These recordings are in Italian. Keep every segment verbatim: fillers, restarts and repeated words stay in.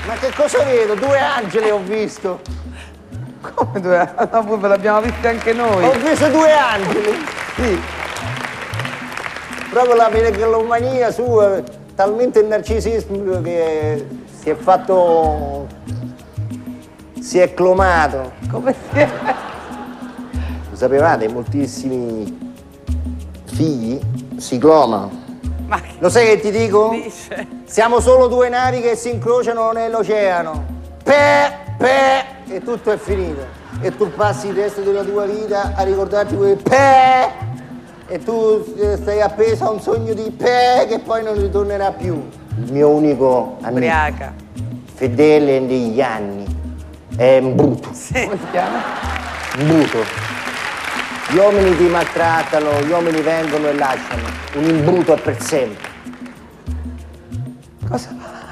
Ma che cosa vedo? Due angeli ho visto. Come due angeli? No, poi ve l'abbiamo visti anche noi. Ho visto due angeli. Sì. Proprio la megalomania sua, talmente il narcisismo che si è fatto... si è clomato. Come si è? Lo sapevate? Moltissimi figli si clonano. Ma Lo sai che ti dico? dice? Siamo solo due navi che si incrociano nell'oceano. Pe, pe, e tutto è finito. E tu passi il resto della tua vita a ricordarti quel pe, e tu stai appeso a un sogno di pe che poi non ritornerà più. Il mio unico amico Ubriaca. fedele negli anni è Mbuto. Sì. Come si chiama? Mbuto. Gli uomini ti maltrattano, gli uomini vengono e lasciano. Un imbuto è per sempre. Cosa?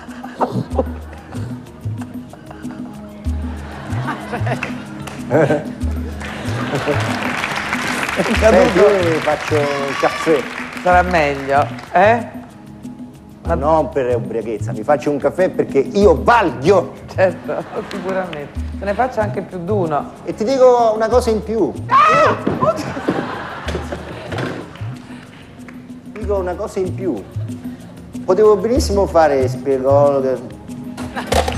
È Senti, caduto. io faccio un caffè. Sarà meglio, eh? Ma non per ubriachezza, mi faccio un caffè perché io valgo. Certo, sicuramente. Se ne faccio anche più d'uno. E ti dico una cosa in più. Ah! Ti dico una cosa in più. Potevo benissimo fare spiegato.